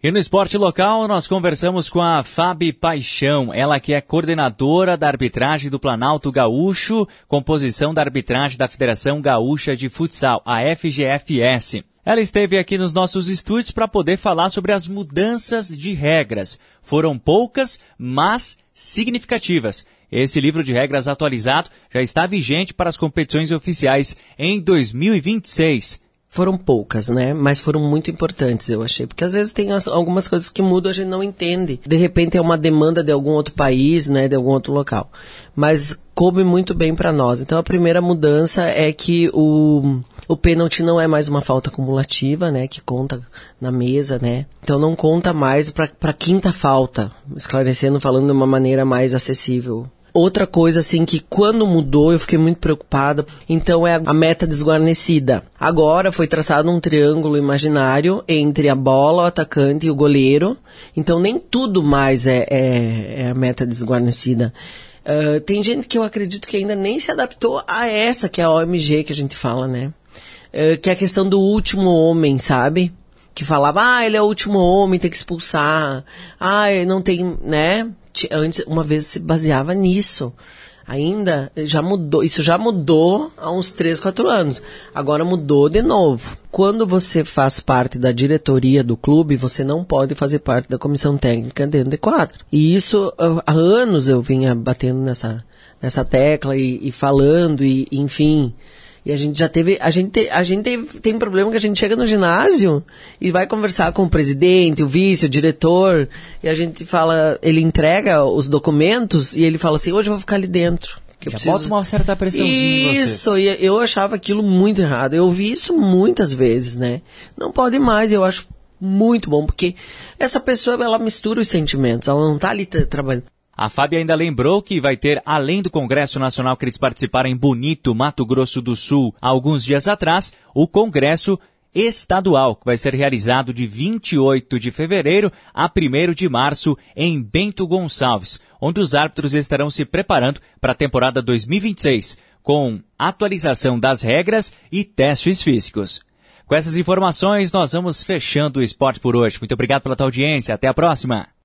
E no esporte local, nós conversamos com a Fabi Paixão, ela que é coordenadora da arbitragem do Planalto Gaúcho, composição da arbitragem da Federação Gaúcha de Futsal, a FGFS. Ela esteve aqui nos nossos estúdios para poder falar sobre as mudanças de regras. Foram poucas, mas significativas. Esse livro de regras atualizado já está vigente para as competições oficiais em 2026. Foram poucas, né? Mas foram muito importantes, eu achei. Porque às vezes tem algumas coisas que mudam, a gente não entende. De repente é uma demanda de algum outro país, né? De algum outro local. Mas coube muito bem para nós. Então a primeira mudança é que o pênalti não é mais uma falta cumulativa, né? Que conta na mesa, né? Então não conta mais para quinta falta. Esclarecendo, falando de uma maneira mais acessível. Outra coisa, assim, que quando mudou, eu fiquei muito preocupada, então é a meta desguarnecida. Agora foi traçado um triângulo imaginário entre a bola, o atacante e o goleiro, então nem tudo mais é a meta desguarnecida. Tem gente que eu acredito que ainda nem se adaptou a essa, que é a OMG que a gente fala, né? Que é a questão do último homem, sabe? Que falava, ele é o último homem, tem que expulsar, não tem, né? Antes, uma vez se baseava nisso. Ainda já mudou, isso já mudou há uns 3, 4 anos. Agora mudou de novo. Quando você faz parte da diretoria do clube, você não pode fazer parte da comissão técnica dentro de quadra. E isso, há anos eu vinha batendo nessa tecla e falando, e enfim. E a gente já teve, tem problema que a gente chega no ginásio e vai conversar com o presidente, o vice, o diretor, e a gente fala, ele entrega os documentos e ele fala assim, hoje eu vou ficar ali dentro. Já bota uma certa pressãozinha em vocês. Isso, e eu achava aquilo muito errado. Eu ouvi isso muitas vezes, né? Não pode mais, eu acho muito bom, porque essa pessoa, ela mistura os sentimentos, ela não tá ali trabalhando. A Fábia ainda lembrou que vai ter, além do Congresso Nacional que eles participaram em Bonito, Mato Grosso do Sul, há alguns dias atrás, o Congresso Estadual, que vai ser realizado de 28 de fevereiro a 1º de março em Bento Gonçalves, onde os árbitros estarão se preparando para a temporada 2026, com atualização das regras e testes físicos. Com essas informações, nós vamos fechando o esporte por hoje. Muito obrigado pela tua audiência. Até a próxima.